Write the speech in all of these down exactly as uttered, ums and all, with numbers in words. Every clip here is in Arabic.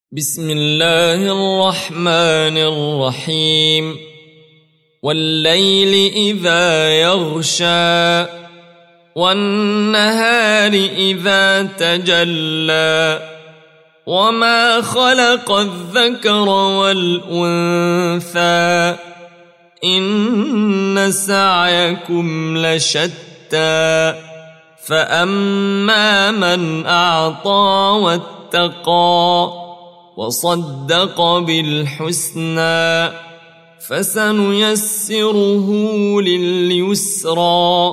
بسم الله الرحمن الرحيم والليل إذا يغشى والنهار إذا تجلى وما خلق الذكر والأنثى إن سعيكم لشتى فأما من أعطى واتقى وصدق بالحسنى فسنيسره لليسرى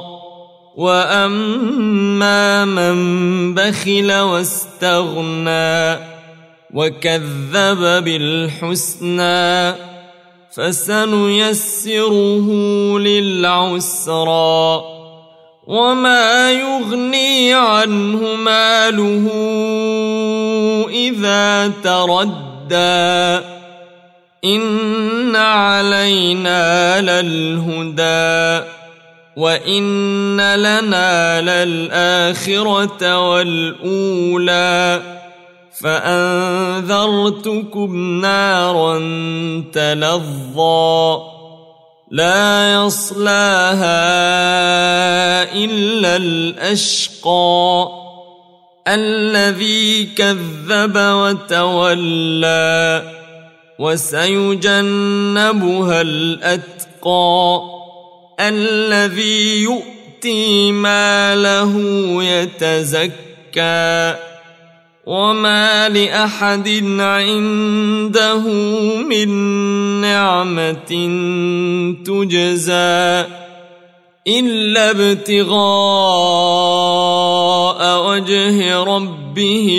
وأما من بخل واستغنى وكذب بالحسنى فسنيسره للعسرى وما يغني عنه ماله إذا تردى إن علينا للهدى وإن لنا للآخرة والأولى فأنذرتكم نارا تلظى لا يصلاها إلا الأشقى الذي كذب وتولى وسيجنبها الأتقى الذي يؤتي ماله يتزكى وما لأحد عنده من نعمة تجزى إلا ابتغاء وجه ربه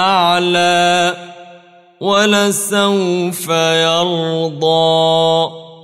الأعلى ولسوف يرضى.